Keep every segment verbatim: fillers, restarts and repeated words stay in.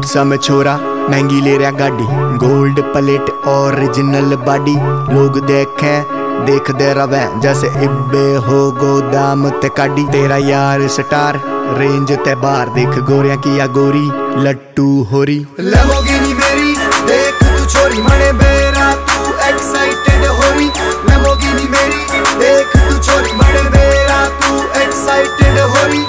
Cute सा मैं छोरा महंगी ले रहा गाड़ी, गोल्ड प्लेट ओरिजिनल बॉडी। लोग देखे देखते रवे जैसे इब्बे हो गोदाम ते काडी। तेरा यार स्टार रेंज ते बार, देख गोरिया किया गोरी लट्टू होरी। लैम्बोर्गिनी मेरी देख तू छोरी, मने बेरा तू एक्साइटेड होरी। लैम्बोर्गिनी मेरी देख तू छोरी, मने बेरा तू एक्साइटेड होरी।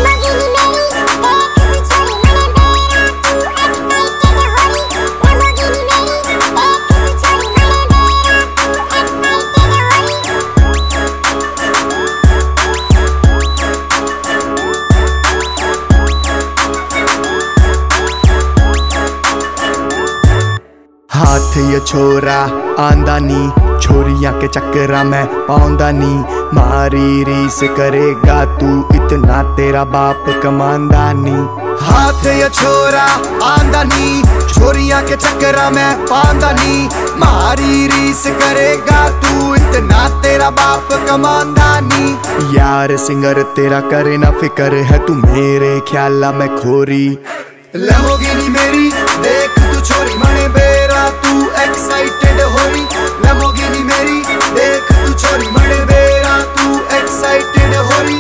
हाथ ये छोरा आंदा नी, छोरियां के चक्करा में पाउंदा नी। मारी रीस करेगा तू इतना, तेरा बाप कमांदा नी। हाथ ये छोरा आंदा नी, छोरियां के चक्करा में पांदा नी। मारी रीस करेगा तू इतना, तेरा बाप कमांदा नी। यार सिंगर तेरा करे ना फिकर, है तू मेरे ख्याला में खोरी। लैम्बोर्गिनी मेरी देख तू छोरी, मने बेरा तू एक्साइटेड होरी। लैम्बोर्गिनी मेरी देख तू छोरी, मने बेरा तू एक्साइटेड होरी।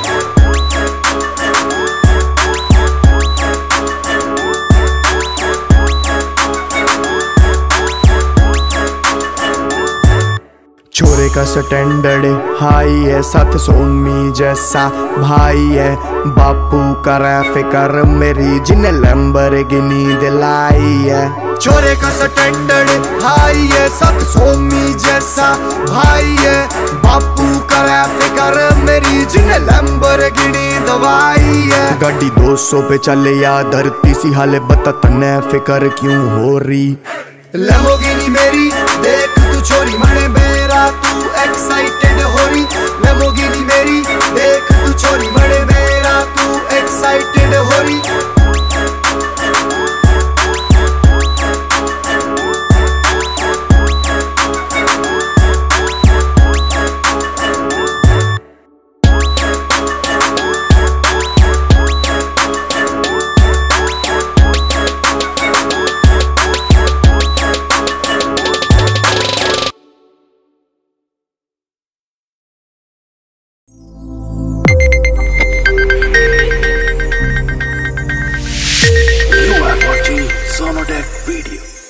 छोरे का स्टैंडर्ड हाई है, साथ सोमी जैसा भाई है। बापू करे फिकर मेरी, जिन्हें लैम्बोर्गिनी दिलाई है। छोरे का स्टैंडर्ड हाई है, साथ सोमी जैसा भाई है। बापू करे फिकर मेरी, जिन्हें लैम्बोर्गिनी दवाई है। गाड़ी दो सौ पे चले या धरती सी हाले, बता तन्ने फिकर क्यों हो रही। लैम्बोर्गिनी मेरी देख तू छोरी, मने बेरा तू एक्साइटेड होरी। लैम्बोर्गिनी मेरी देख तू छोरी, मने बेरा तू एक्साइटेड होरी। Sonodec Video.